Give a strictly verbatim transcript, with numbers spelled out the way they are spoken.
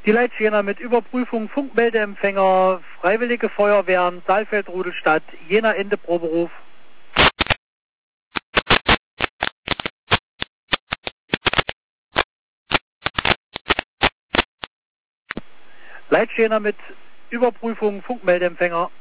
Die Leitjena mit Überprüfung Funkmeldeempfänger, Freiwillige Feuerwehren, Saalfeld, Rudelstadt, Jena Ende Proberuf. Leitjena mit Überprüfung Funkmeldeempfänger.